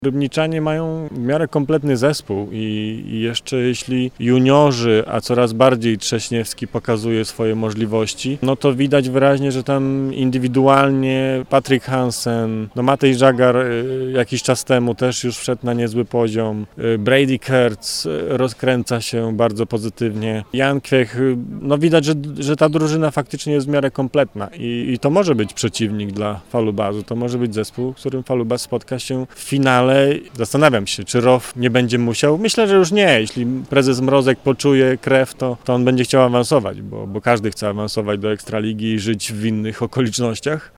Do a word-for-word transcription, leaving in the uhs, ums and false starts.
Rybniczanie mają w miarę kompletny zespół i, i jeszcze jeśli juniorzy, a coraz bardziej Trześniewski pokazuje swoje możliwości, no to widać wyraźnie, że tam indywidualnie Patryk Hansen, no Matej Żagar y, jakiś czas temu też już wszedł na niezły poziom, y, Brady Kurtz y, rozkręca się bardzo pozytywnie, Jan Kwiech, y, no widać, że, że ta drużyna faktycznie jest w miarę kompletna i, i to może być przeciwnik dla Falubazu, to może być zespół, z którym Falubaz spotka się w finale. Zastanawiam się, czy R O W nie będzie musiał. Myślę, że już nie. Jeśli prezes Mrozek poczuje krew, to, to on będzie chciał awansować, bo, bo każdy chce awansować do Ekstraligi i żyć w innych okolicznościach.